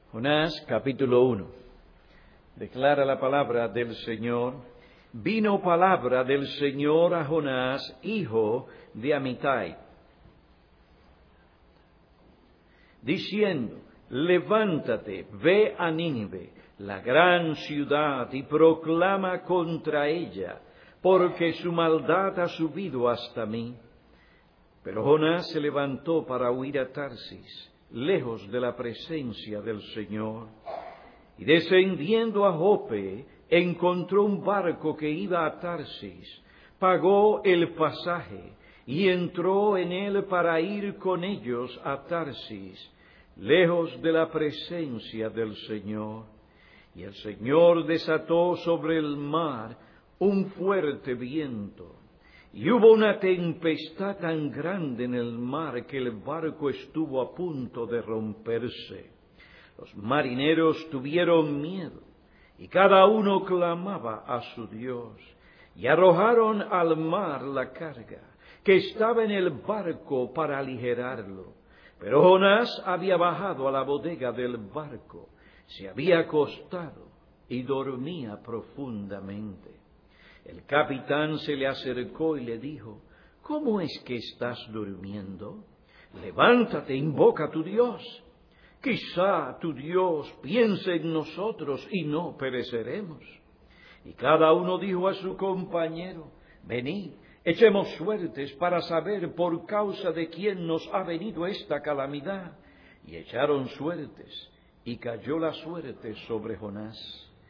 Jonás capítulo 1. Declara la palabra del Señor. Vino palabra del Señor a Jonás, hijo de Amitai, diciendo: levántate, ve a Nínive, la gran ciudad, y proclama contra ella, porque su maldad ha subido hasta mí. Pero Jonás se levantó para huir a Tarsis, lejos de la presencia del Señor, y descendiendo a Jope, encontró un barco que iba a Tarsis, pagó el pasaje, y entró en él para ir con ellos a Tarsis, lejos de la presencia del Señor. Y el Señor desató sobre el mar un fuerte viento, y hubo una tempestad tan grande en el mar que el barco estuvo a punto de romperse. Los marineros tuvieron miedo, y cada uno clamaba a su Dios, y arrojaron al mar la carga que estaba en el barco para aligerarlo. Pero Jonás había bajado a la bodega del barco, se había acostado y dormía profundamente. El capitán se le acercó y le dijo: ¿cómo es que estás durmiendo? Levántate, invoca a tu Dios. Quizá tu Dios piense en nosotros y no pereceremos. Y cada uno dijo a su compañero: venid, echemos suertes para saber por causa de quién nos ha venido esta calamidad. Y echaron suertes, y cayó la suerte sobre Jonás.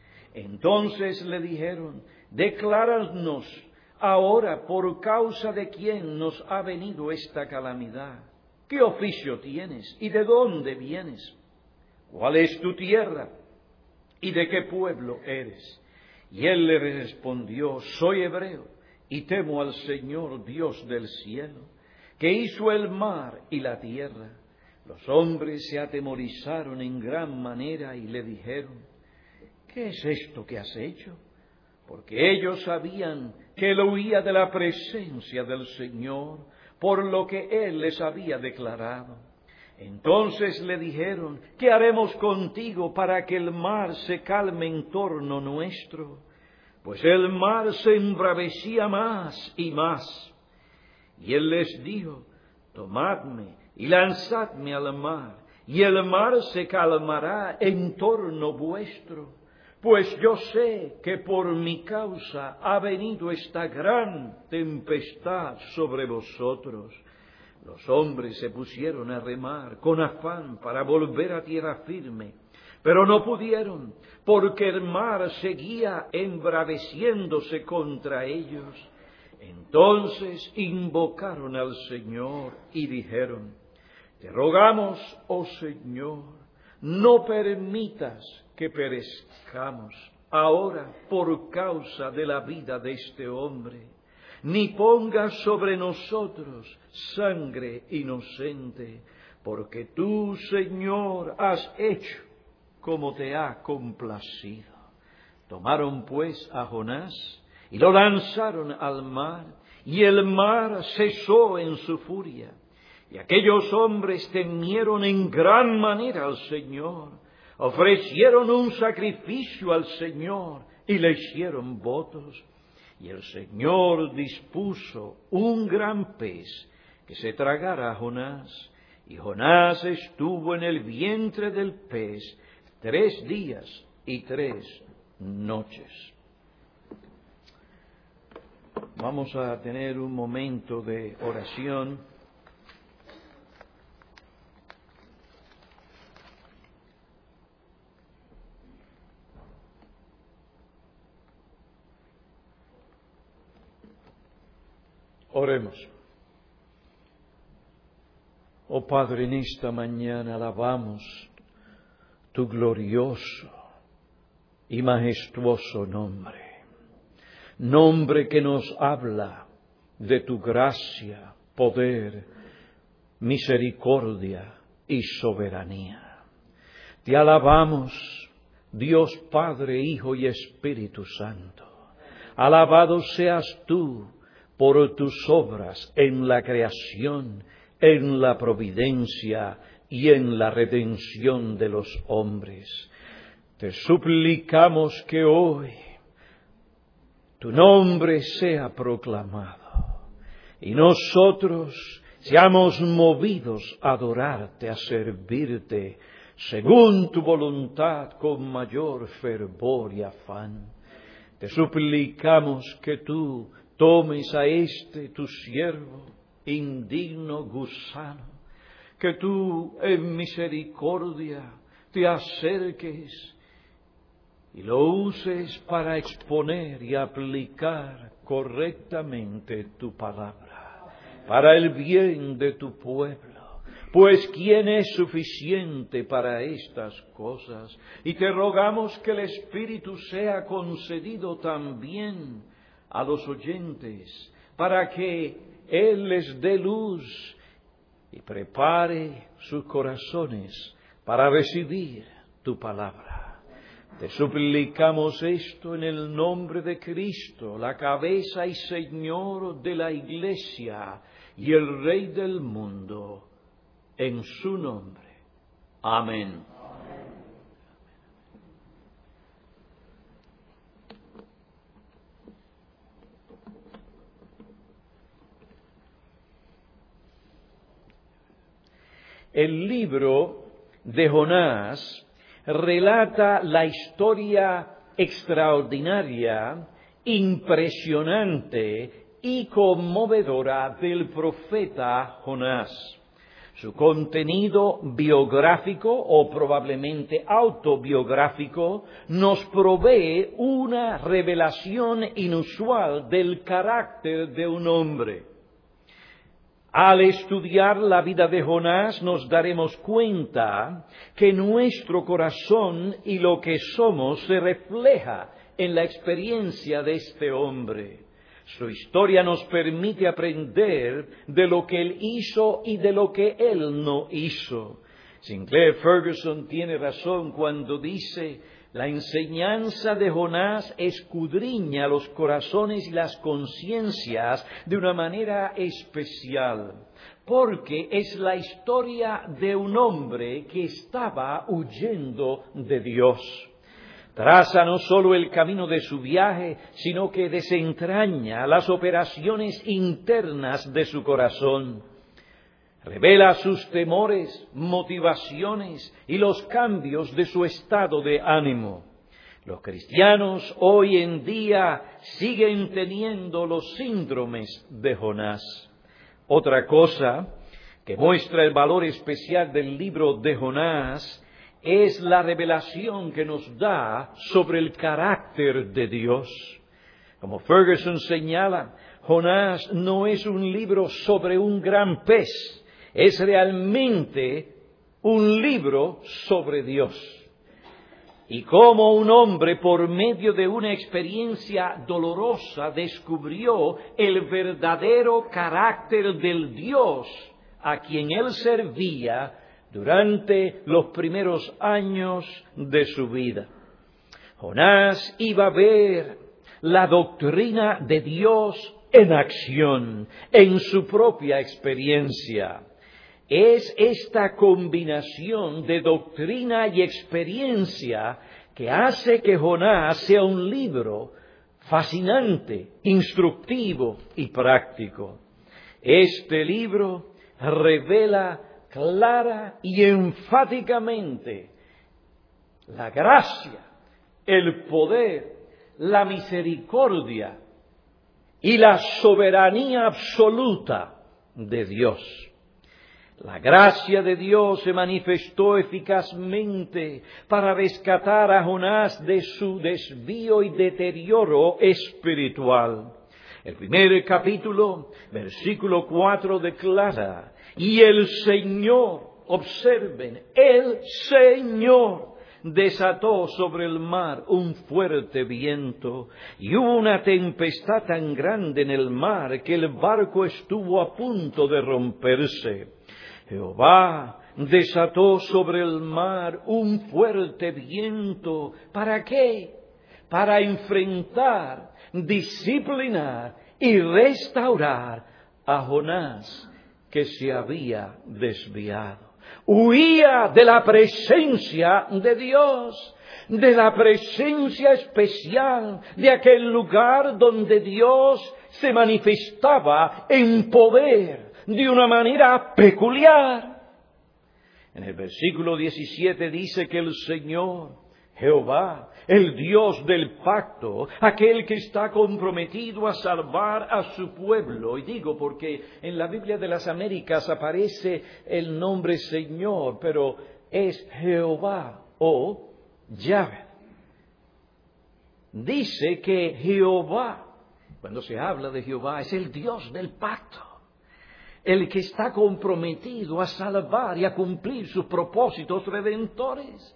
Entonces le dijeron: decláranos ahora por causa de quién nos ha venido esta calamidad. ¿Qué oficio tienes y de dónde vienes? ¿Cuál es tu tierra y de qué pueblo eres? Y él le respondió: soy hebreo y temo al Señor Dios del cielo, que hizo el mar y la tierra. Los hombres se atemorizaron en gran manera y le dijeron: ¿qué es esto que has hecho? Porque ellos sabían que él huía de la presencia del Señor, por lo que él les había declarado. Entonces le dijeron: ¿qué haremos contigo para que el mar se calme en torno nuestro? Pues el mar se embravecía más y más. Y él les dijo: tomadme y lanzadme al mar, y el mar se calmará en torno vuestro. Pues yo sé que por mi causa ha venido esta gran tempestad sobre vosotros. Los hombres se pusieron a remar con afán para volver a tierra firme, pero no pudieron, porque el mar seguía embraveciéndose contra ellos. Entonces invocaron al Señor y dijeron: te rogamos, oh Señor, no permitas que perezcamos ahora por causa de la vida de este hombre, ni pongas sobre nosotros sangre inocente, porque tú, Señor, has hecho como te ha complacido. Tomaron pues a Jonás y lo lanzaron al mar, y el mar cesó en su furia. Y aquellos hombres temieron en gran manera al Señor, ofrecieron un sacrificio al Señor y le hicieron votos. Y el Señor dispuso un gran pez que se tragara a Jonás. Y Jonás estuvo en el vientre del pez 3 días y 3 noches. Vamos a tener un momento de oración. Oremos. Oh Padre, en esta mañana alabamos tu glorioso y majestuoso nombre. Nombre que nos habla de tu gracia, poder, misericordia y soberanía. Te alabamos, Dios Padre, Hijo y Espíritu Santo. Alabado seas tú por tus obras en la creación, en la providencia y en la redención de los hombres. Te suplicamos que hoy tu nombre sea proclamado y nosotros seamos movidos a adorarte, a servirte, según tu voluntad, con mayor fervor y afán. Te suplicamos que tú tomes a tu siervo, indigno gusano, que tú en misericordia te acerques y lo uses para exponer y aplicar correctamente tu palabra, para el bien de tu pueblo. Pues ¿quién es suficiente para estas cosas? Y te rogamos que el Espíritu sea concedido también a los oyentes, para que Él les dé luz y prepare sus corazones para recibir tu palabra. Te suplicamos esto en el nombre de Cristo, la cabeza y Señor de la Iglesia y el Rey del mundo, en su nombre. Amén. El libro de Jonás relata la historia extraordinaria, impresionante y conmovedora del profeta Jonás. Su contenido biográfico o probablemente autobiográfico nos provee una revelación inusual del carácter de un hombre. Al estudiar la vida de Jonás nos daremos cuenta que nuestro corazón y lo que somos se refleja en la experiencia de este hombre. Su historia nos permite aprender de lo que él hizo y de lo que él no hizo. Sinclair Ferguson tiene razón cuando dice: la enseñanza de Jonás escudriña los corazones y las conciencias de una manera especial, porque es la historia de un hombre que estaba huyendo de Dios. Traza no solo el camino de su viaje, sino que desentraña las operaciones internas de su corazón. Revela sus temores, motivaciones y los cambios de su estado de ánimo. Los cristianos hoy en día siguen teniendo los síndromes de Jonás. Otra cosa que muestra el valor especial del libro de Jonás es la revelación que nos da sobre el carácter de Dios. Como Ferguson señala, Jonás no es un libro sobre un gran pez, es realmente un libro sobre Dios. Y cómo un hombre, por medio de una experiencia dolorosa, descubrió el verdadero carácter del Dios a quien él servía durante los primeros años de su vida. Jonás iba a ver la doctrina de Dios en acción, en su propia experiencia. Es esta combinación de doctrina y experiencia que hace que Jonás sea un libro fascinante, instructivo y práctico. Este libro revela clara y enfáticamente la gracia, el poder, la misericordia y la soberanía absoluta de Dios. La gracia de Dios se manifestó eficazmente para rescatar a Jonás de su desvío y deterioro espiritual. El primer capítulo, versículo 4, declara: y el Señor, observen, el Señor desató sobre el mar un fuerte viento, y hubo una tempestad tan grande en el mar que el barco estuvo a punto de romperse. Jehová desató sobre el mar un fuerte viento. ¿Para qué? Para enfrentar, disciplinar y restaurar a Jonás, que se había desviado. huía de la presencia de Dios, de la presencia especial de aquel lugar donde Dios se manifestaba en poder de una manera peculiar. En el versículo 17 dice que el Señor, Jehová, el Dios del pacto, aquel que está comprometido a salvar a su pueblo, y digo porque en la Biblia de las Américas aparece el nombre Señor, pero es Jehová o Yahvé. Dice que Jehová, cuando se habla de Jehová, es el Dios del pacto, el que está comprometido a salvar y a cumplir sus propósitos redentores.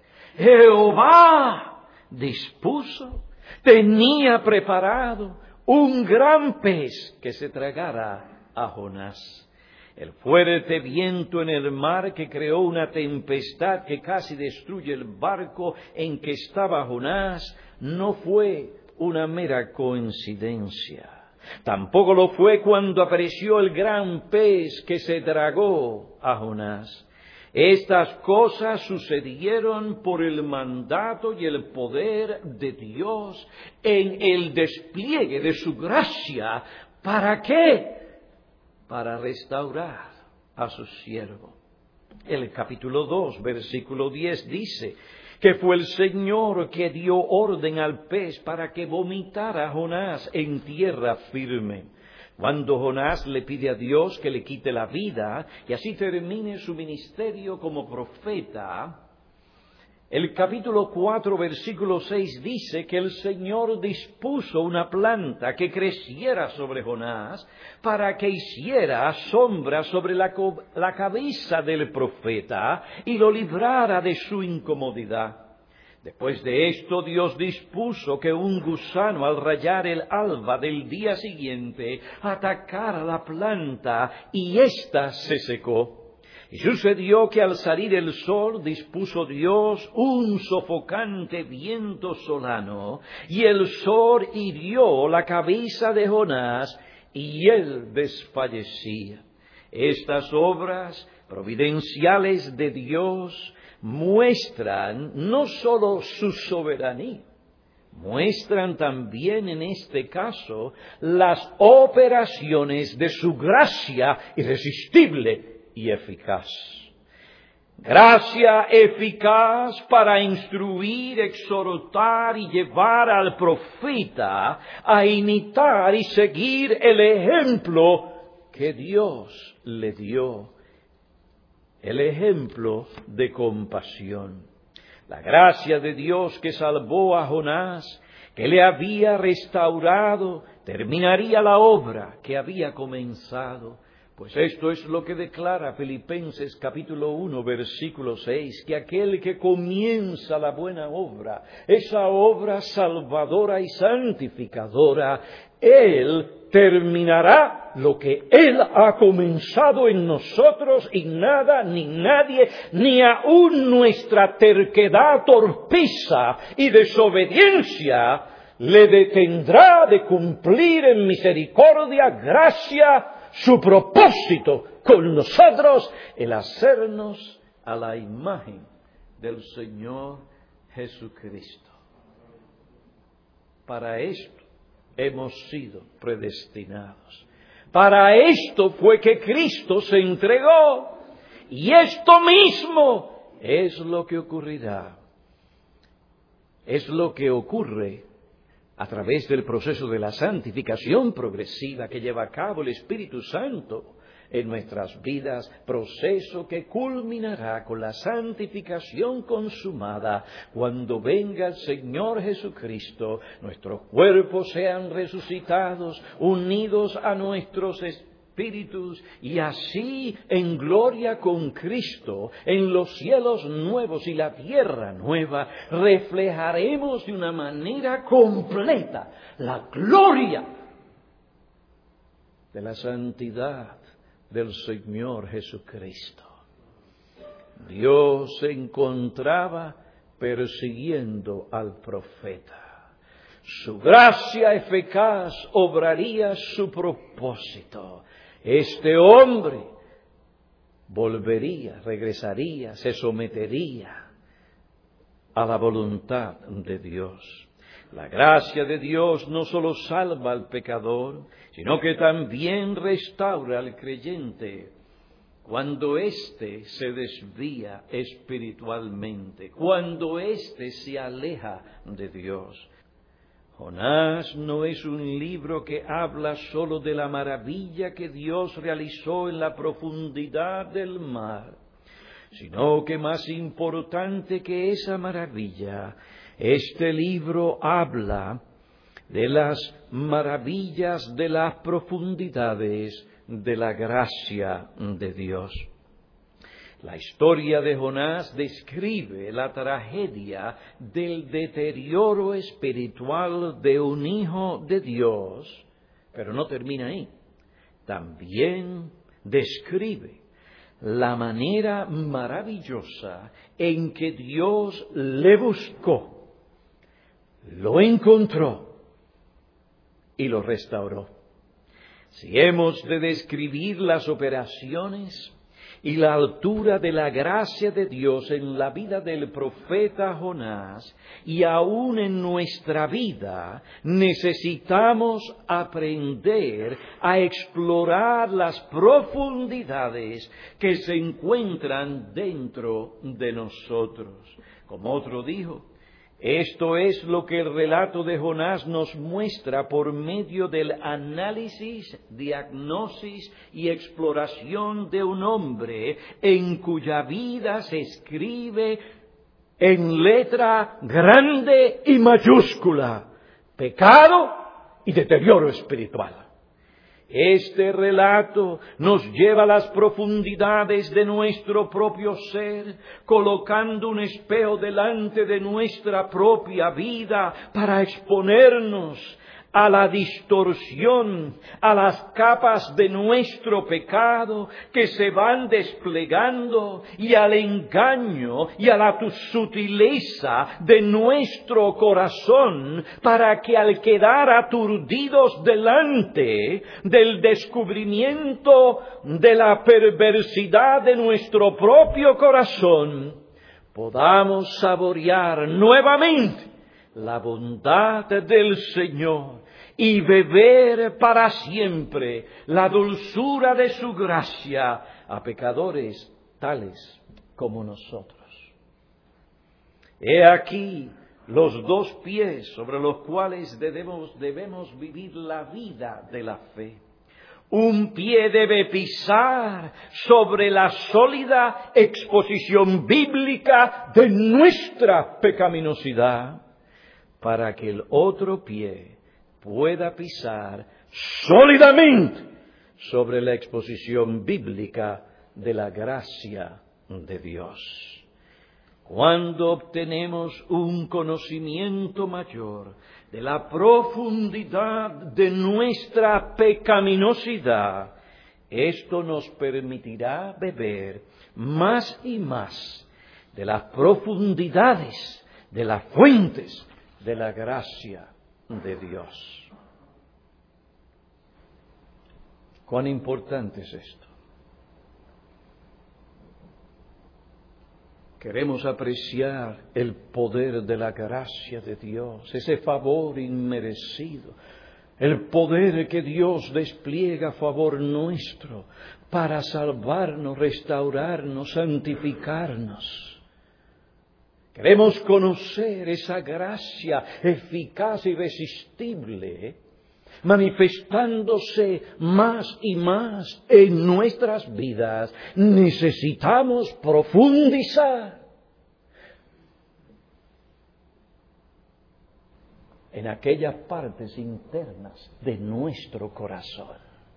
Jehová dispuso, tenía preparado un gran pez que se tragara a Jonás. El fuerte viento en el mar que creó una tempestad que casi destruye el barco en que estaba Jonás no fue una mera coincidencia. Tampoco lo fue cuando apareció el gran pez que se tragó a Jonás. Estas cosas sucedieron por el mandato y el poder de Dios en el despliegue de su gracia. ¿Para qué? Para restaurar a su siervo. El capítulo 2, versículo 10 dice que fue el Señor que dio orden al pez para que vomitara a Jonás en tierra firme. Cuando Jonás le pide a Dios que le quite la vida y así termine su ministerio como profeta, el capítulo 4, versículo 6 dice que el Señor dispuso una planta que creciera sobre Jonás para que hiciera sombra sobre la cabeza del profeta y lo librara de su incomodidad. Después de esto, Dios dispuso que un gusano, al rayar el alba del día siguiente, atacara la planta y ésta se secó. Y sucedió que al salir el sol dispuso Dios un sofocante viento solano, y el sol hirió la cabeza de Jonás, y él desfallecía. Estas obras providenciales de Dios muestran no sólo su soberanía, muestran también en este caso las operaciones de su gracia irresistible y eficaz. Gracia eficaz para instruir, exhortar y llevar al profeta a imitar y seguir el ejemplo que Dios le dio, el ejemplo de compasión. La gracia de Dios que salvó a Jonás, que le había restaurado, terminaría la obra que había comenzado. Pues esto es lo que declara Filipenses capítulo 1, versículo 6, que aquel que comienza la buena obra, esa obra salvadora y santificadora, Él terminará lo que Él ha comenzado en nosotros, y nada ni nadie, ni aun nuestra terquedad, torpeza y desobediencia, le detendrá de cumplir en misericordia, gracia, su propósito con nosotros, el hacernos a la imagen del Señor Jesucristo. Para esto hemos sido predestinados. Para esto fue que Cristo se entregó. Y esto mismo es lo que ocurrirá. Es lo que ocurre a través del proceso de la santificación progresiva que lleva a cabo el Espíritu Santo en nuestras vidas, proceso que culminará con la santificación consumada cuando venga el Señor Jesucristo, nuestros cuerpos sean resucitados, unidos a nuestros espíritus, y así en gloria con Cristo, en los cielos nuevos y la tierra nueva, reflejaremos de una manera completa la gloria de la santidad del Señor Jesucristo. Dios se encontraba persiguiendo al profeta. Su gracia eficaz obraría su propósito. Este hombre volvería, regresaría, se sometería a la voluntad de Dios. La gracia de Dios no solo salva al pecador, sino que también restaura al creyente cuando éste se desvía espiritualmente, cuando éste se aleja de Dios. Jonás no es un libro que habla solo de la maravilla que Dios realizó en la profundidad del mar, sino que más importante que esa maravilla, este libro habla de las maravillas de las profundidades de la gracia de Dios. La historia de Jonás describe la tragedia del deterioro espiritual de un hijo de Dios, pero no termina ahí. También describe la manera maravillosa en que Dios le buscó, lo encontró y lo restauró. Si hemos de describir las operaciones y la altura de la gracia de Dios en la vida del profeta Jonás y aún en nuestra vida, necesitamos aprender a explorar las profundidades que se encuentran dentro de nosotros. Como otro dijo, esto es lo que el relato de Jonás nos muestra por medio del análisis, diagnosis y exploración de un hombre en cuya vida se escribe en letra grande y mayúscula, pecado y deterioro espiritual. Este relato nos lleva a las profundidades de nuestro propio ser, colocando un espejo delante de nuestra propia vida para exponernos a la distorsión, a las capas de nuestro pecado que se van desplegando y al engaño y a la sutileza de nuestro corazón para que al quedar aturdidos delante del descubrimiento de la perversidad de nuestro propio corazón, podamos saborear nuevamente la bondad del Señor y beber para siempre la dulzura de su gracia a pecadores tales como nosotros. He aquí los dos pies sobre los cuales debemos vivir la vida de la fe. Un pie debe pisar sobre la sólida exposición bíblica de nuestra pecaminosidad, para que el otro pie pueda pisar sólidamente sobre la exposición bíblica de la gracia de Dios. Cuando obtenemos un conocimiento mayor de la profundidad de nuestra pecaminosidad, esto nos permitirá beber más y más de las profundidades, de las fuentes de la gracia de Dios. ¿Cuán importante es esto? Queremos apreciar el poder de la gracia de Dios, ese favor inmerecido, el poder que Dios despliega a favor nuestro para salvarnos, restaurarnos, santificarnos. Queremos conocer esa gracia eficaz y irresistible, manifestándose más y más en nuestras vidas. Necesitamos profundizar en aquellas partes internas de nuestro corazón.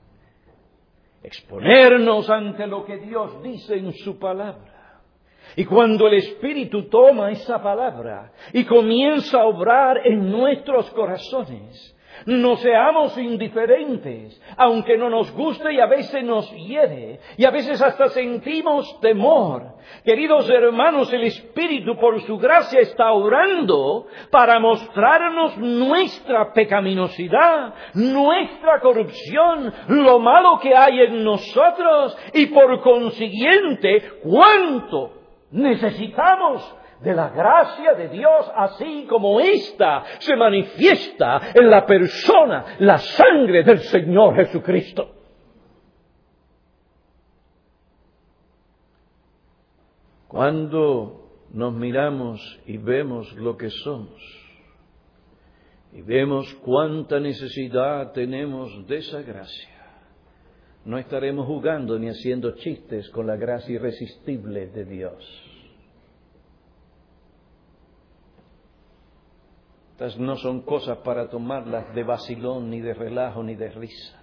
Exponernos ante lo que Dios dice en su palabra. Y cuando el Espíritu toma esa palabra y comienza a obrar en nuestros corazones, No seamos indiferentes, aunque no nos guste y a veces nos hiere, y a veces hasta sentimos temor. Queridos hermanos, el Espíritu por su gracia está orando para mostrarnos nuestra pecaminosidad, nuestra corrupción, lo malo que hay en nosotros y por consiguiente cuánto necesitamos de la gracia de Dios, así como ésta se manifiesta en la persona, la sangre del Señor Jesucristo. Cuando nos miramos y vemos lo que somos, y vemos cuánta necesidad tenemos de esa gracia, no estaremos jugando ni haciendo chistes con la gracia irresistible de Dios. Estas no son cosas para tomarlas de vacilón, ni de relajo, ni de risa.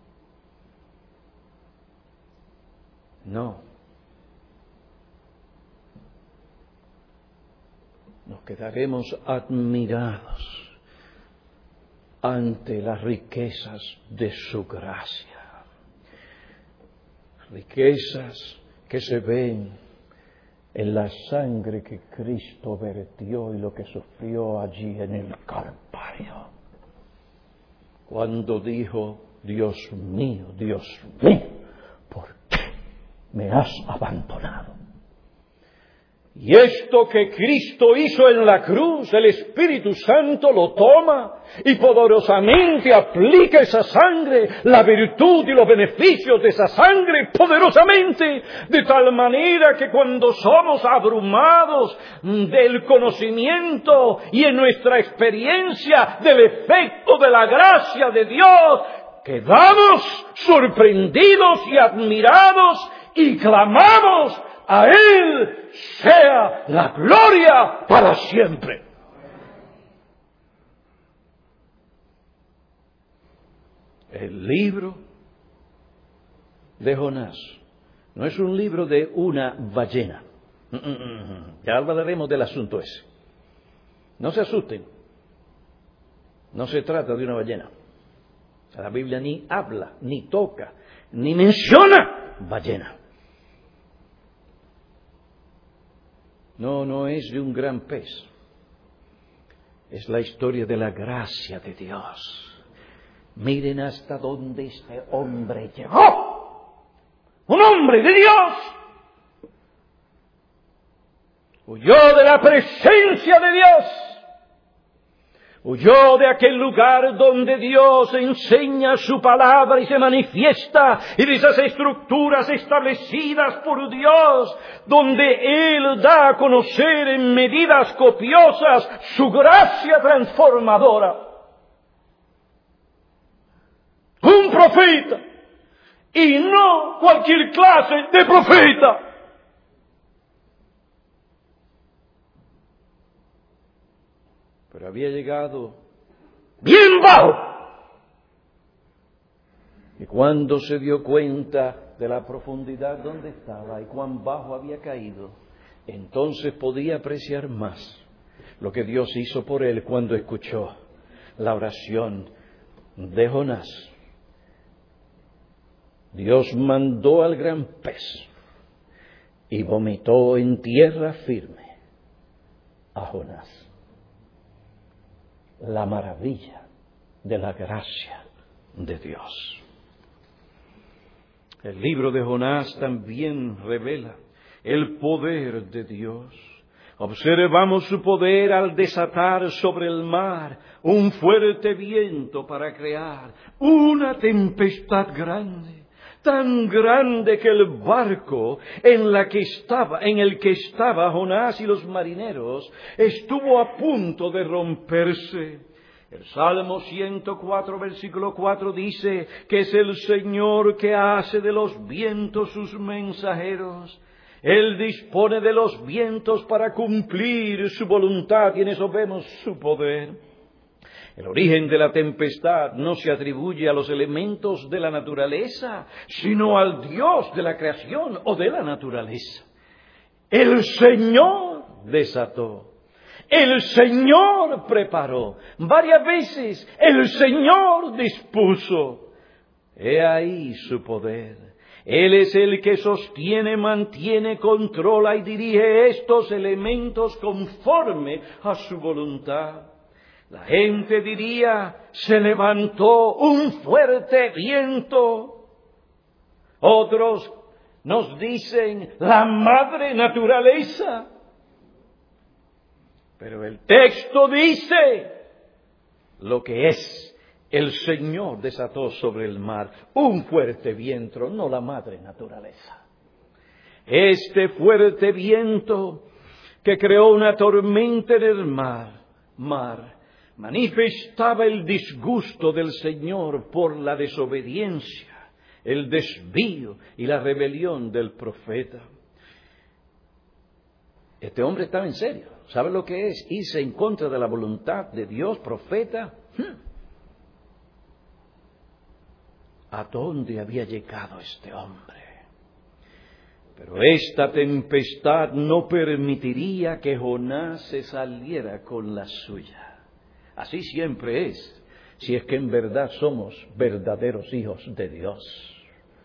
No. Nos quedaremos admirados ante las riquezas de su gracia. Riquezas que se ven en la sangre que Cristo vertió y lo que sufrió allí en el Calvario. Cuando dijo, Dios mío, ¿por qué me has abandonado? Y esto que Cristo hizo en la cruz, el Espíritu Santo lo toma y poderosamente aplica esa sangre, la virtud y los beneficios de esa sangre poderosamente, de tal manera que cuando somos abrumados del conocimiento y en nuestra experiencia del efecto de la gracia de Dios, quedamos sorprendidos y admirados y clamamos, a Él sea la gloria para siempre. El libro de Jonás no es un libro de una ballena. Ya hablaremos del asunto ese. No se asusten. No se trata de una ballena. La Biblia ni habla, ni toca, ni menciona ballena. No es de un gran pez. Es la historia de la gracia de Dios. Miren hasta dónde este hombre llegó. Un hombre de Dios. Huyó de la presencia de Dios. Huyó de aquel lugar donde Dios enseña su palabra y se manifiesta, y de esas estructuras establecidas por Dios, donde Él da a conocer en medidas copiosas su gracia transformadora. Un profeta, y no cualquier clase de profeta. Pero había llegado bien bajo. Y cuando se dio cuenta de la profundidad donde estaba y cuán bajo había caído, entonces podía apreciar más lo que Dios hizo por él cuando escuchó la oración de Jonás. Dios mandó al gran pez y vomitó en tierra firme a Jonás. La maravilla de la gracia de Dios. El libro de Jonás también revela el poder de Dios. Observamos su poder al desatar sobre el mar un fuerte viento para crear una tempestad grande. Tan grande que el barco en el que estaba Jonás y los marineros estuvo a punto de romperse. El Salmo 104, versículo 4 dice que es el Señor que hace de los vientos sus mensajeros. Él dispone de los vientos para cumplir su voluntad y en eso vemos su poder. El origen de la tempestad no se atribuye a los elementos de la naturaleza, sino al Dios de la creación o de la naturaleza. El Señor desató. El Señor preparó. Varias veces el Señor dispuso. He ahí su poder. Él es el que sostiene, mantiene, controla y dirige estos elementos conforme a su voluntad. La gente diría, se levantó un fuerte viento. Otros nos dicen, la madre naturaleza. Pero el texto dice lo que es. El Señor desató sobre el mar un fuerte viento, no la madre naturaleza. Este fuerte viento que creó una tormenta en el mar, manifestaba el disgusto del Señor por la desobediencia, el desvío y la rebelión del profeta. Este hombre estaba en serio. ¿Sabe lo que es irse en contra de la voluntad de Dios, profeta? ¿A dónde había llegado este hombre? Pero esta tempestad no permitiría que Jonás se saliera con la suya. Así siempre es, si es que en verdad somos verdaderos hijos de Dios.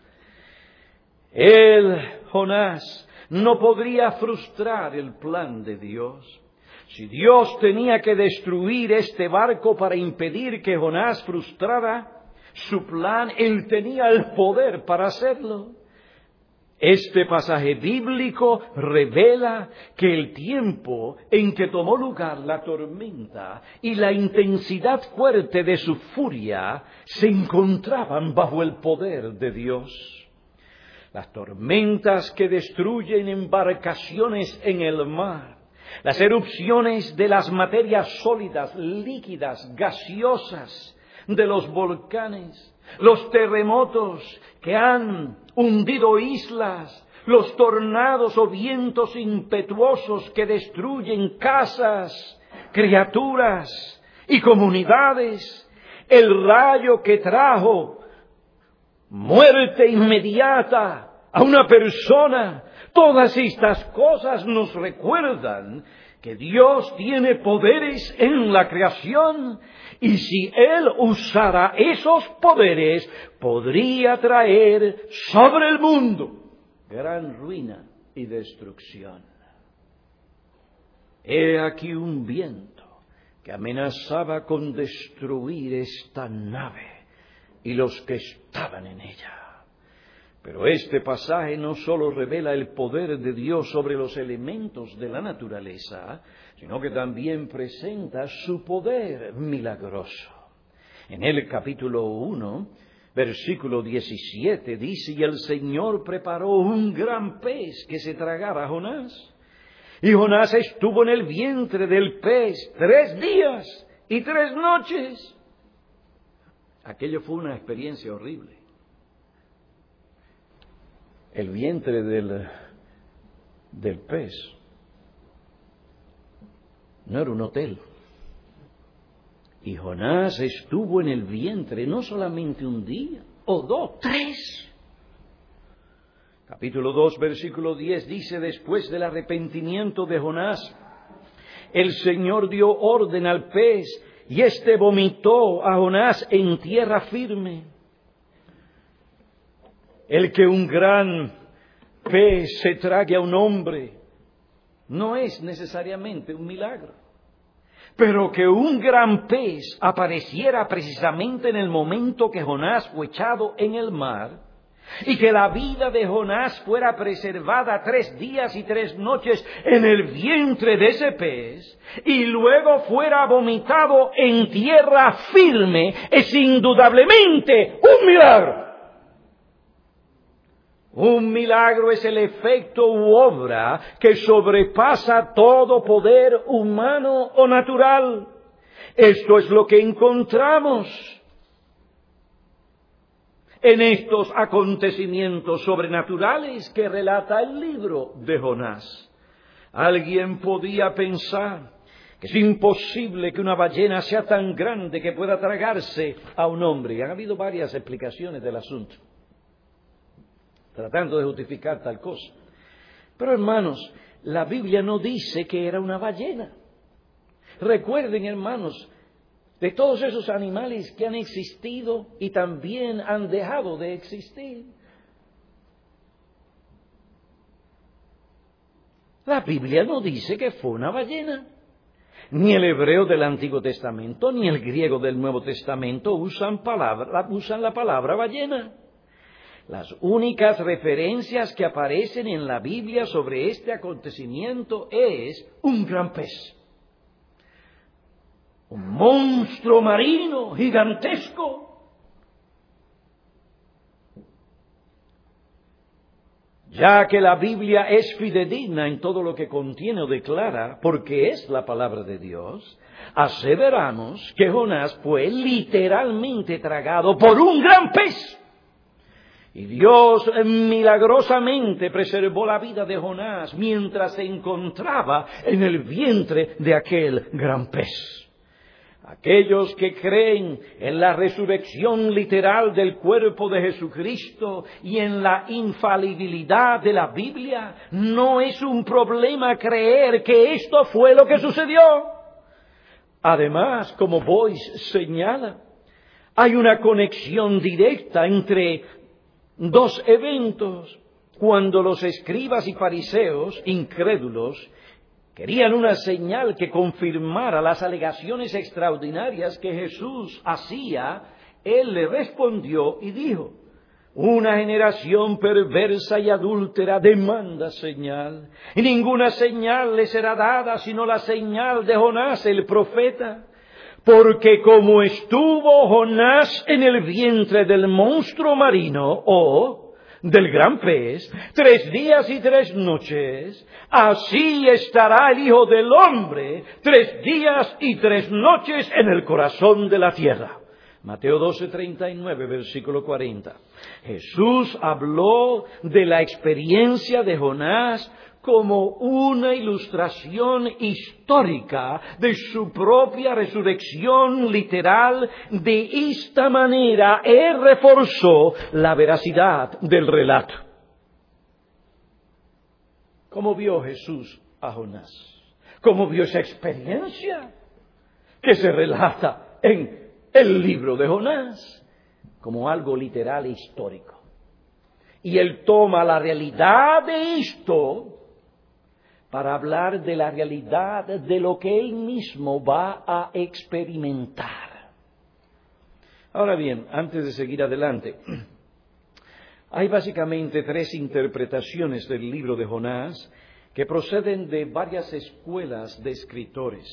Jonás, no podría frustrar el plan de Dios. Si Dios tenía que destruir este barco para impedir que Jonás frustrara su plan, Él tenía el poder para hacerlo. Este pasaje bíblico revela que el tiempo en que tomó lugar la tormenta y la intensidad fuerte de su furia se encontraban bajo el poder de Dios. Las tormentas que destruyen embarcaciones en el mar, las erupciones de las materias sólidas, líquidas, gaseosas de los volcanes, los terremotos que han hundido islas, los tornados o vientos impetuosos que destruyen casas, criaturas y comunidades, el rayo que trajo muerte inmediata a una persona. Todas estas cosas nos recuerdan que Dios tiene poderes en la creación y si Él usara esos poderes, podría traer sobre el mundo gran ruina y destrucción. He aquí un viento que amenazaba con destruir esta nave y los que estaban en ella. Pero este pasaje no solo revela el poder de Dios sobre los elementos de la naturaleza, sino que también presenta su poder milagroso. En el capítulo 1, versículo 17, dice, y el Señor preparó un gran pez que se tragara a Jonás. Y Jonás estuvo en el vientre del pez 3 días y 3 noches. Aquello fue una experiencia horrible. El vientre del pez no era un hotel. Y Jonás estuvo en el vientre no solamente un día o 2, 3. Capítulo 2, versículo 10 dice, después del arrepentimiento de Jonás, el Señor dio orden al pez y éste vomitó a Jonás en tierra firme. El que un gran pez se trague a un hombre no es necesariamente un milagro. Pero que un gran pez apareciera precisamente en el momento que Jonás fue echado en el mar y que la vida de Jonás fuera preservada 3 días y 3 noches en el vientre de ese pez y luego fuera vomitado en tierra firme es indudablemente un milagro. Un milagro es el efecto u obra que sobrepasa todo poder humano o natural. Esto es lo que encontramos en estos acontecimientos sobrenaturales que relata el libro de Jonás. Alguien podía pensar que es imposible que una ballena sea tan grande que pueda tragarse a un hombre. Y han habido varias explicaciones del asunto, tratando de justificar tal cosa. Pero hermanos, la Biblia no dice que era una ballena. Recuerden, hermanos, de todos esos animales que han existido y también han dejado de existir. La Biblia no dice que fue una ballena. Ni el hebreo del Antiguo Testamento, ni el griego del Nuevo Testamento usan la palabra ballena. Las únicas referencias que aparecen en la Biblia sobre este acontecimiento es un gran pez. Un monstruo marino gigantesco. Ya que la Biblia es fidedigna en todo lo que contiene o declara, porque es la palabra de Dios, aseveramos que Jonás fue literalmente tragado por un gran pez. Y Dios milagrosamente preservó la vida de Jonás mientras se encontraba en el vientre de aquel gran pez. Aquellos que creen en la resurrección literal del cuerpo de Jesucristo y en la infalibilidad de la Biblia, no es un problema creer que esto fue lo que sucedió. Además, como Boyce señala, hay una conexión directa entre dos eventos. Cuando los escribas y fariseos, incrédulos, querían una señal que confirmara las alegaciones extraordinarias que Jesús hacía, Él le respondió y dijo: una generación perversa y adúltera demanda señal, y ninguna señal le será dada sino la señal de Jonás el profeta. Porque como estuvo Jonás en el vientre del monstruo marino, del gran pez, 3 días y 3 noches, así estará el Hijo del Hombre 3 días y 3 noches en el corazón de la tierra. Mateo 12:39, versículo 40. Jesús habló de la experiencia de Jonás como una ilustración histórica de su propia resurrección literal. De esta manera, Él reforzó la veracidad del relato. ¿Cómo vio Jesús a Jonás? ¿Cómo vio esa experiencia que se relata en el libro de Jonás? Como algo literal e histórico. Y Él toma la realidad de esto para hablar de la realidad de lo que Él mismo va a experimentar. Ahora bien, antes de seguir adelante, hay básicamente 3 interpretaciones del libro de Jonás que proceden de varias escuelas de escritores.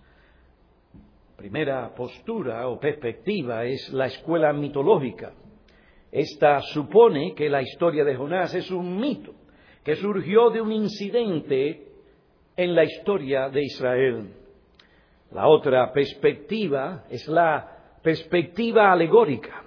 Primera postura o perspectiva es la escuela mitológica. Esta supone que la historia de Jonás es un mito que surgió de un incidente en la historia de Israel. La otra perspectiva es la perspectiva alegórica.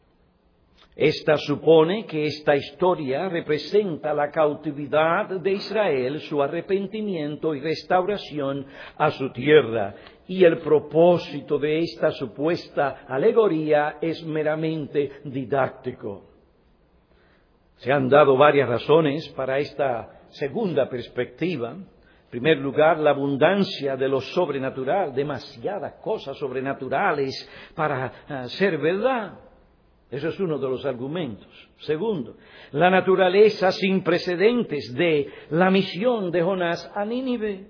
Esta supone que esta historia representa la cautividad de Israel, su arrepentimiento y restauración a su tierra. Y el propósito de esta supuesta alegoría es meramente didáctico. Se han dado varias razones para esta segunda perspectiva. En primer lugar, la abundancia de lo sobrenatural, demasiadas cosas sobrenaturales para ser verdad. Eso es uno de los argumentos. Segundo, la naturaleza sin precedentes de la misión de Jonás a Nínive.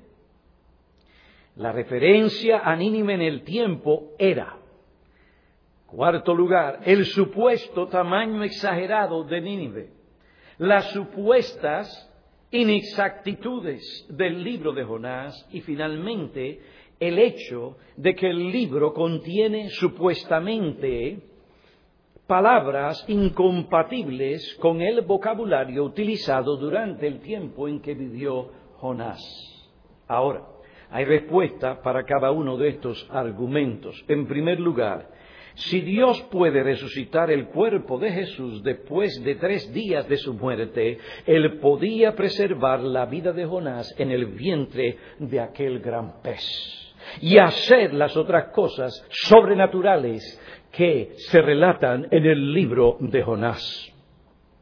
La referencia a Nínive en el tiempo era. Cuarto lugar, el supuesto tamaño exagerado de Nínive. Las supuestas inexactitudes del libro de Jonás y finalmente el hecho de que el libro contiene supuestamente palabras incompatibles con el vocabulario utilizado durante el tiempo en que vivió Jonás. Ahora, hay respuesta para cada uno de estos argumentos. En primer lugar, si Dios puede resucitar el cuerpo de Jesús después de 3 días de su muerte, Él podía preservar la vida de Jonás en el vientre de aquel gran pez y hacer las otras cosas sobrenaturales que se relatan en el libro de Jonás.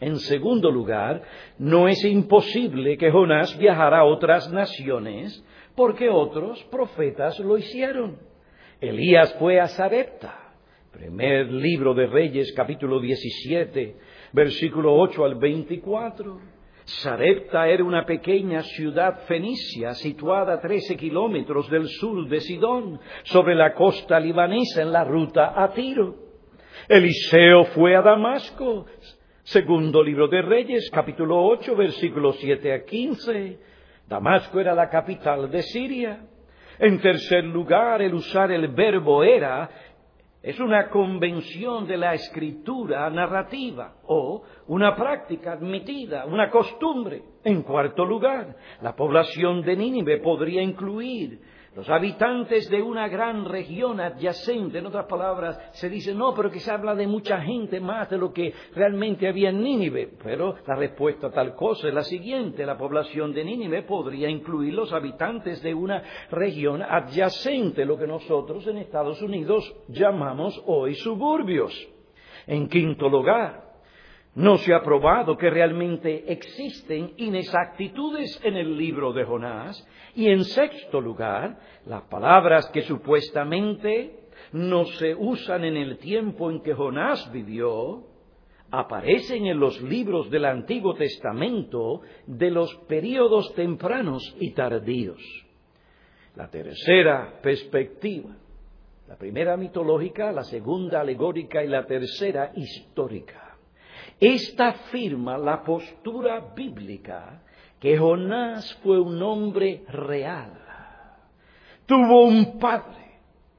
En segundo lugar, no es imposible que Jonás viajara a otras naciones, porque otros profetas lo hicieron. Elías fue a Sarepta. Primer libro de Reyes, capítulo 17, versículo 8 al 24. Sarepta era una pequeña ciudad fenicia situada a 13 kilómetros del sur de Sidón, sobre la costa libanesa en la ruta a Tiro. Eliseo fue a Damasco. Segundo libro de Reyes, capítulo 8, versículos 7 a 15. Damasco era la capital de Siria. En tercer lugar, el usar el verbo era es una convención de la escritura narrativa o una práctica admitida, una costumbre. En cuarto lugar, la población de Nínive podría incluir los habitantes de una gran región adyacente. En otras palabras, se dice, no, pero que se habla de mucha gente más de lo que realmente había en Nínive. Pero la respuesta a tal cosa es la siguiente: la población de Nínive podría incluir los habitantes de una región adyacente, lo que nosotros en Estados Unidos llamamos hoy suburbios. En quinto lugar, no se ha probado que realmente existen inexactitudes en el libro de Jonás. Y en sexto lugar, las palabras que supuestamente no se usan en el tiempo en que Jonás vivió, aparecen en los libros del Antiguo Testamento de los períodos tempranos y tardíos. La tercera perspectiva, la primera mitológica, la segunda alegórica y la tercera histórica. Esta afirma la postura bíblica que Jonás fue un hombre real. Tuvo un padre.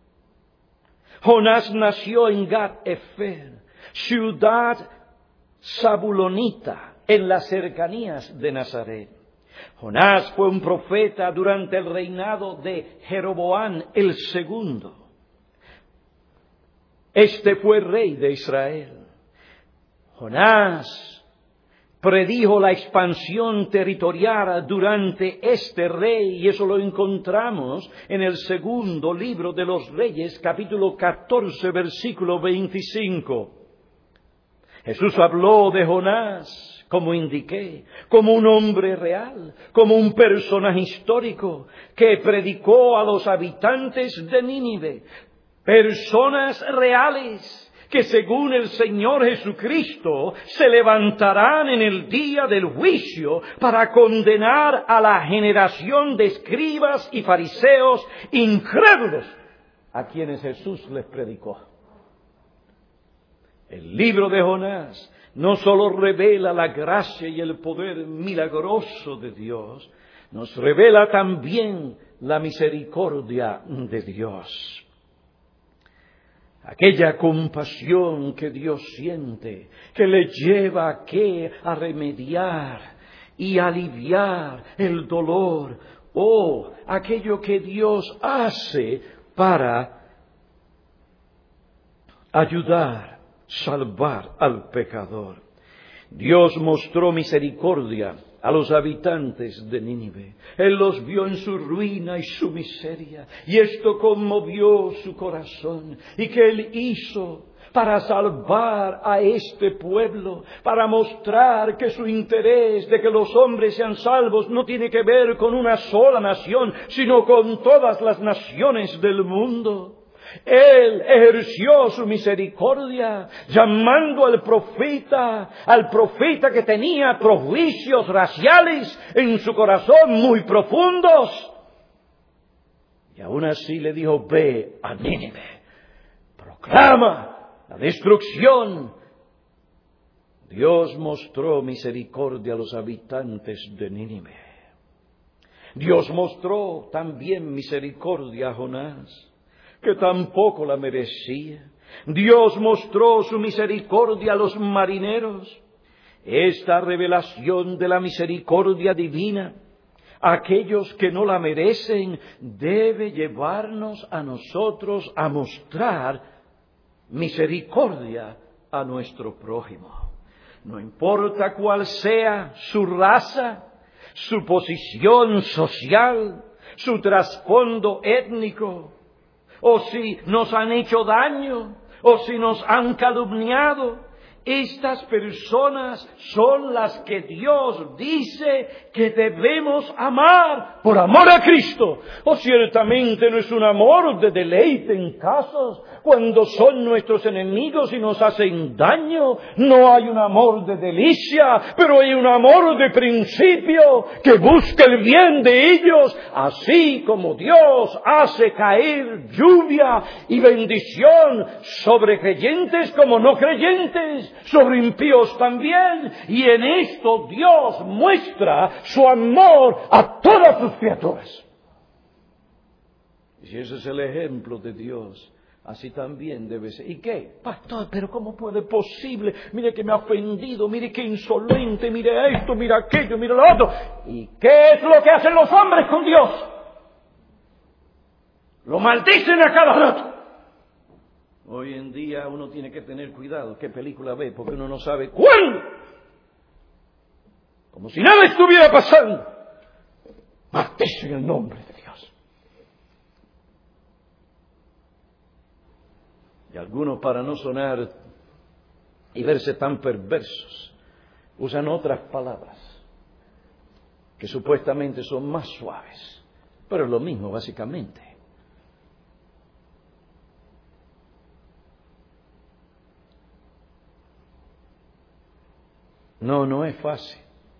Jonás nació en Gat-Efer, ciudad zabulonita, en las cercanías de Nazaret. Jonás fue un profeta durante el reinado de Jeroboam el segundo. Este fue rey de Israel. Jonás predijo la expansión territorial durante este rey, y eso lo encontramos en el segundo libro de los Reyes, capítulo 14, versículo 25. Jesús habló de Jonás, como indiqué, como un hombre real, como un personaje histórico que predicó a los habitantes de Nínive, personas reales, que según el Señor Jesucristo se levantarán en el día del juicio para condenar a la generación de escribas y fariseos incrédulos a quienes Jesús les predicó. El libro de Jonás no solo revela la gracia y el poder milagroso de Dios, nos revela también la misericordia de Dios. Aquella compasión que Dios siente, que le lleva a remediar y aliviar el dolor, o aquello que Dios hace para ayudar, salvar al pecador. Dios mostró misericordia a los habitantes de Nínive. Él los vio en su ruina y su miseria, y esto conmovió su corazón. ¿Y qué Él hizo para salvar a este pueblo? Para mostrar que su interés de que los hombres sean salvos no tiene que ver con una sola nación, sino con todas las naciones del mundo. Él ejerció su misericordia llamando al profeta que tenía prejuicios raciales en su corazón muy profundos. Y aún así le dijo: ve a Nínive, proclama la destrucción. Dios mostró misericordia a los habitantes de Nínive. Dios mostró también misericordia a Jonás, que tampoco la merecía. Dios mostró su misericordia a los marineros. Esta revelación de la misericordia divina a aquellos que no la merecen debe llevarnos a nosotros a mostrar misericordia a nuestro prójimo. No importa cuál sea su raza, su posición social, su trasfondo étnico, o si nos han hecho daño, o si nos han calumniado. Estas personas son las que Dios dice que debemos amar por amor a Cristo. Ciertamente no es un amor de deleite en casos cuando son nuestros enemigos y nos hacen daño. No hay un amor de delicia, pero hay un amor de principio que busca el bien de ellos, así como Dios hace caer lluvia y bendición sobre creyentes como no creyentes, sobre impíos también, y en esto Dios muestra su amor a todas sus criaturas. Y si ese es el ejemplo de Dios, así también debe ser. ¿Y qué? Pastor, pero ¿cómo puede posible? Mire que me ha ofendido, mire qué insolente, mire esto, mire aquello, mire lo otro. ¿Y qué es lo que hacen los hombres con Dios? Lo maldicen a cada rato. Hoy en día uno tiene que tener cuidado qué película ve, porque uno no sabe cuándo. Como si nada estuviera pasando. Maldicen el nombre de Dios. Y algunos, para no sonar y verse tan perversos, usan otras palabras que supuestamente son más suaves, pero es lo mismo básicamente. No es fácil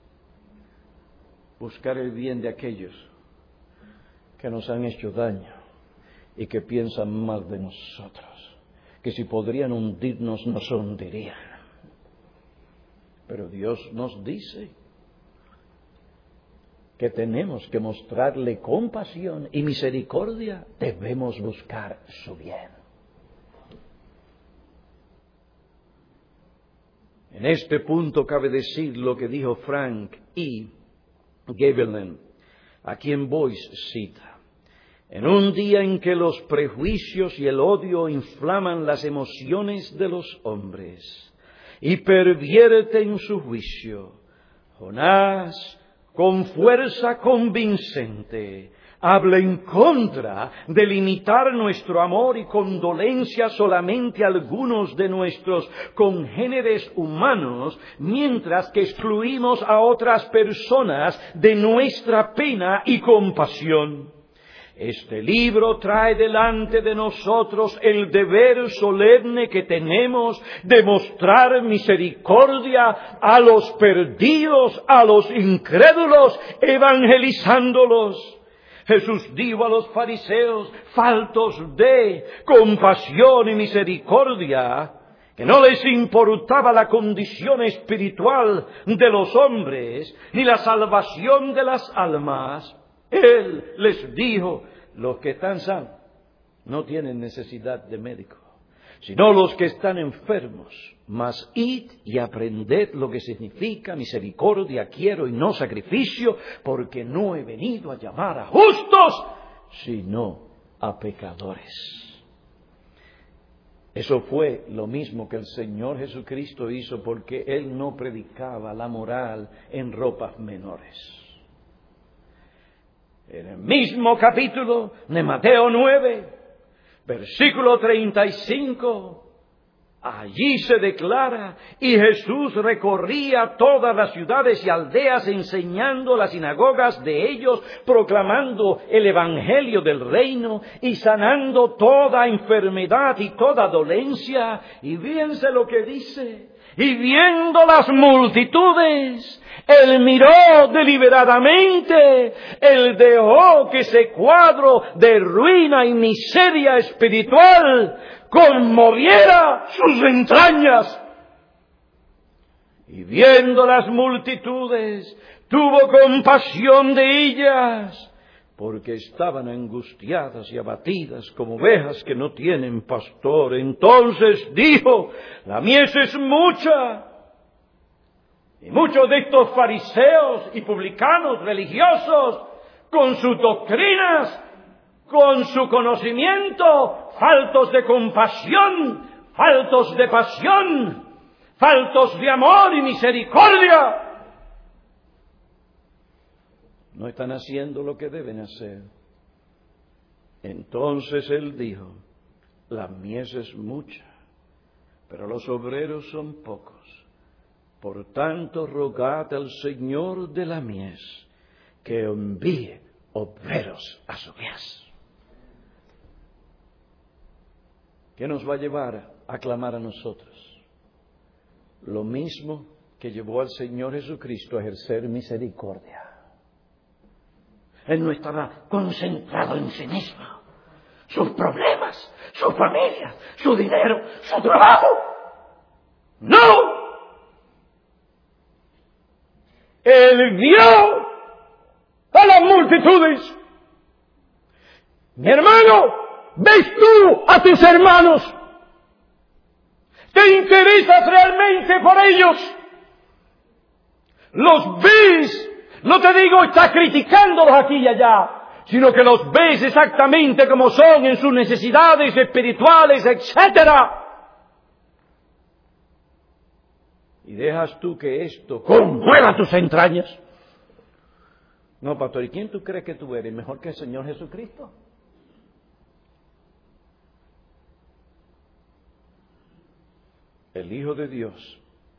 buscar el bien de aquellos que nos han hecho daño y que piensan mal de nosotros, que si podrían hundirnos nos hundirían. Pero Dios nos dice que tenemos que mostrarle compasión y misericordia, debemos buscar su bien. En este punto cabe decir lo que dijo Frank E. Gaebelein, a quien Boyce cita. En un día en que los prejuicios y el odio inflaman las emociones de los hombres y pervierten su juicio, Jonás, con fuerza convincente, habla en contra de limitar nuestro amor y condolencia solamente a algunos de nuestros congéneres humanos, mientras que excluimos a otras personas de nuestra pena y compasión. Este libro trae delante de nosotros el deber solemne que tenemos de mostrar misericordia a los perdidos, a los incrédulos, evangelizándolos. Jesús dijo a los fariseos, faltos de compasión y misericordia, que no les importaba la condición espiritual de los hombres, ni la salvación de las almas. Él les dijo, los que están sanos no tienen necesidad de médico, sino los que están enfermos. Mas id y aprended lo que significa misericordia quiero y no sacrificio, porque no he venido a llamar a justos, sino a pecadores. Eso fue lo mismo que el Señor Jesucristo hizo, porque Él no predicaba la moral en ropas menores. En el mismo capítulo de Mateo 9, versículo 35, allí se declara, y Jesús recorría todas las ciudades y aldeas enseñando las sinagogas de ellos, proclamando el evangelio del reino y sanando toda enfermedad y toda dolencia. Y fíjense lo que dice, y viendo las multitudes, Él miró deliberadamente, Él dejó que ese cuadro de ruina y miseria espiritual conmoviera sus entrañas. Y viendo las multitudes, tuvo compasión de ellas, porque estaban angustiadas y abatidas como ovejas que no tienen pastor. Entonces dijo, la mies es mucha, y muchos de estos fariseos y publicanos religiosos, con sus doctrinas, con su conocimiento, faltos de compasión, faltos de pasión, faltos de amor y misericordia, no están haciendo lo que deben hacer. Entonces Él dijo, la mies es mucha, pero los obreros son pocos. Por tanto, rogad al Señor de la mies que envíe obreros a su mies. ¿Qué nos va a llevar a clamar a nosotros? Lo mismo que llevó al Señor Jesucristo a ejercer misericordia. Él no estaba concentrado en sí mismo, sus problemas, su familia, su dinero, su trabajo. ¡No! Él vio a las multitudes. Mi hermano, ¿ves tú a tus hermanos? ¿Te interesas realmente por ellos? ¿Los ves? No te digo estás criticándolos aquí y allá, sino que los ves exactamente como son en sus necesidades espirituales, etcétera. ¿Y dejas tú que esto conmueva tus entrañas? No, pastor, ¿y quién tú crees que tú eres? ¿Mejor que el Señor Jesucristo? El Hijo de Dios.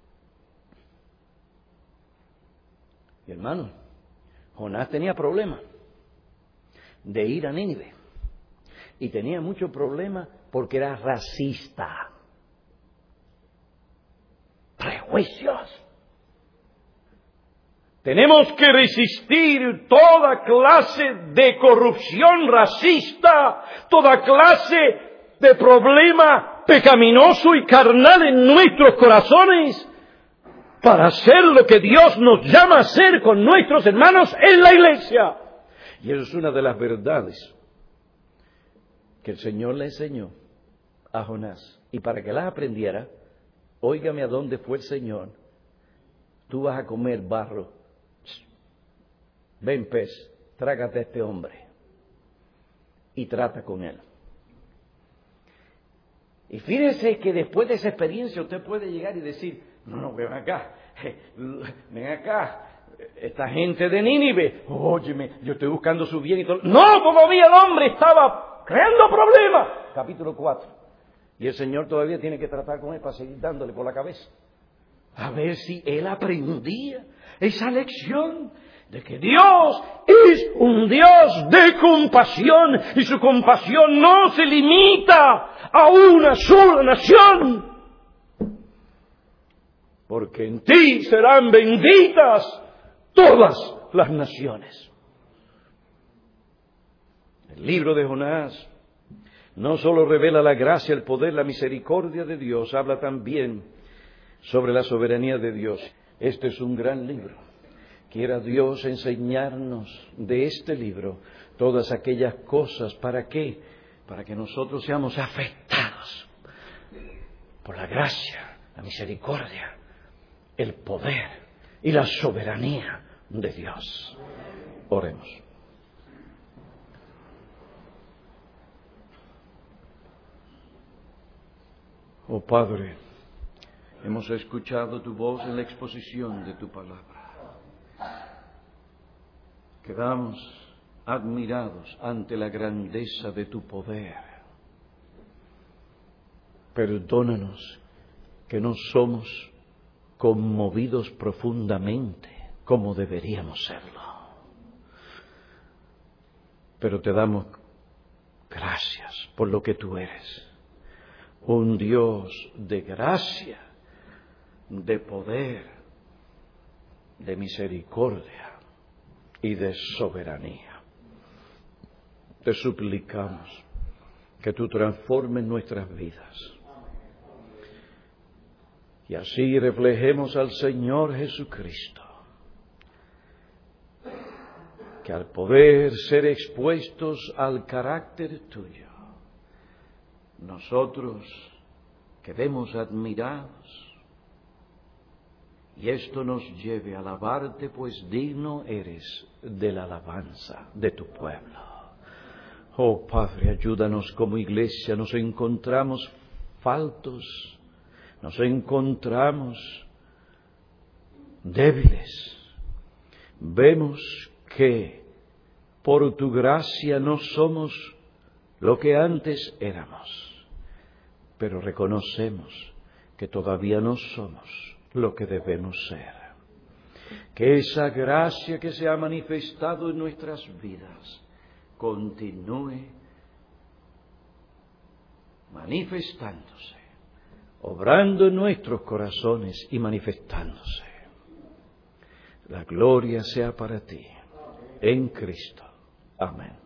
Y hermano, Jonás tenía problemas de ir a Nínive. Y tenía muchos problemas porque era racista. Prejuicios. Tenemos que resistir toda clase de corrupción racista, toda clase de problema pecaminoso y carnal en nuestros corazones, para hacer lo que Dios nos llama a hacer con nuestros hermanos en la iglesia. Y eso es una de las verdades que el Señor le enseñó a Jonás. Y para que las aprendiera, óigame a dónde fue el Señor. Tú vas a comer barro. Ven, pez, trágate a este hombre y trata con él. Y fíjese que después de esa experiencia usted puede llegar y decir, no, ven acá, esta gente de Nínive, óyeme, yo estoy buscando su bien y todo. No, todavía el hombre estaba creando problemas. Capítulo 4. Y el Señor todavía tiene que tratar con él para seguir dándole por la cabeza. A ver si él aprendía esa lección de que Dios es un Dios de compasión y su compasión no se limita a una sola nación. Porque en ti serán benditas todas las naciones. El libro de Jonás no solo revela la gracia, el poder, la misericordia de Dios, habla también sobre la soberanía de Dios. Este es un gran libro. Quiera Dios enseñarnos de este libro todas aquellas cosas. ¿Para qué? Para que nosotros seamos afectados por la gracia, la misericordia, el poder y la soberanía de Dios. Oremos. Oh Padre, hemos escuchado tu voz en la exposición de tu palabra. Quedamos admirados ante la grandeza de tu poder. Perdónanos que no somos conmovidos profundamente como deberíamos serlo. Pero te damos gracias por lo que tú eres. Un Dios de gracia, de poder, de misericordia y de soberanía. Te suplicamos que tú transformes nuestras vidas y así reflejemos al Señor Jesucristo, que al poder ser expuestos al carácter tuyo, nosotros quedemos admirados y esto nos lleve a alabarte, pues digno eres de la alabanza de tu pueblo. Oh Padre, ayúdanos como iglesia, nos encontramos faltos, nos encontramos débiles. Vemos que por tu gracia no somos lo que antes éramos, pero reconocemos que todavía no somos lo que debemos ser. Que esa gracia que se ha manifestado en nuestras vidas continúe manifestándose, obrando en nuestros corazones y manifestándose. La gloria sea para ti, en Cristo. Amén.